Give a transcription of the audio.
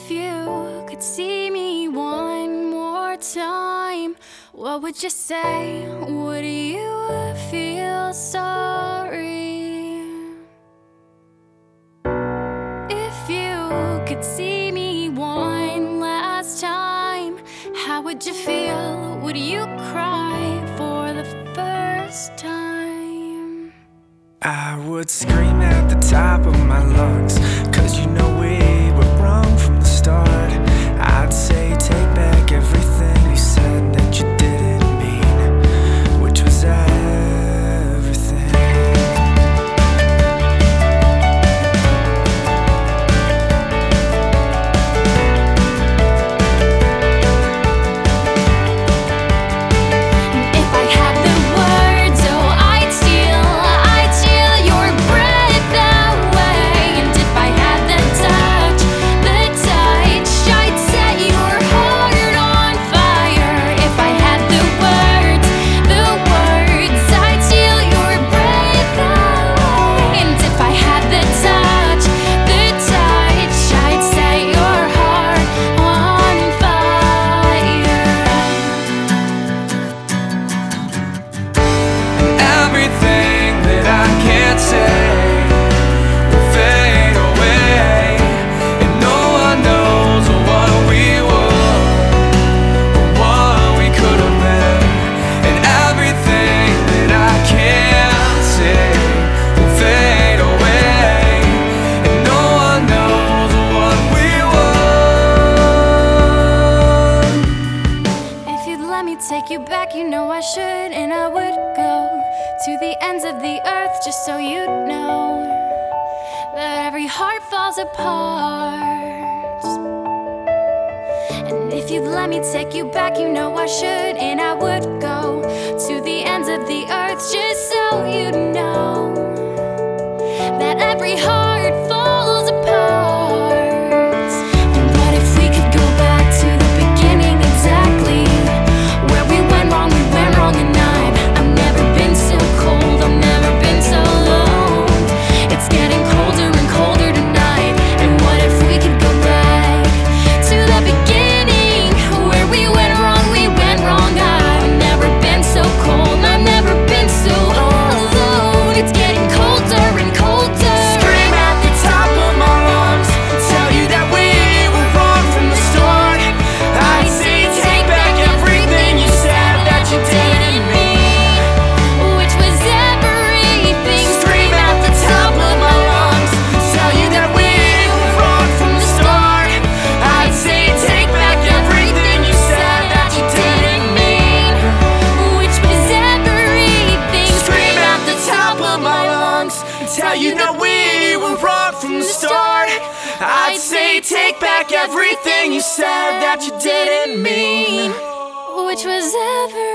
If you could see me one more time, what would you say? Would you feel sorry? If you could see me one last time, how would you feel? Would you cry for the first time? I would scream at the top of my lungs, 'cause you know we were wrong from the start. I'd say take back everything you said that you didn't mean, which was everything. If I had the words, oh, I'd steal your breath away. And if I had the touch, I'd set your heart on fire. If I had the words, I'd steal your breath away. And if I had the touch, I'd set your heart on fire. Everything that I can't say will fade away, and no one knows what we were or what we could have been. And everything that I can't say will fade away, and no one knows what we were. If you'd let me take you back, you know I should, and I would go to the ends of the earth just so you'd know that every heart falls apart. And if you'd let me take you back, you know I should, and I would go to the ends of the earth just so you'd know that every heart falls apart. And what if we could go back to the beginning exactly? Where we went wrong and I've never been so cold, I've never been so alone. It's getting colder and colder tonight. And what if we could go back to the beginning? Where we went wrong, I've never been so cold, I've never been so alone. It's getting colder and colder. Scream at the top of my lungs, tell you that we were wrong from the start. I'd say take back everything you said that you didn't mean, Which was everything. Scream at the top of my lungs, tell you that we were wrong from the start. I'd say take back everything you said that you didn't mean. Which was everything. Scream at the top of my lungs, tell you that we were wrong from the start. I'd say take back everything you said that you didn't mean. Which was everything.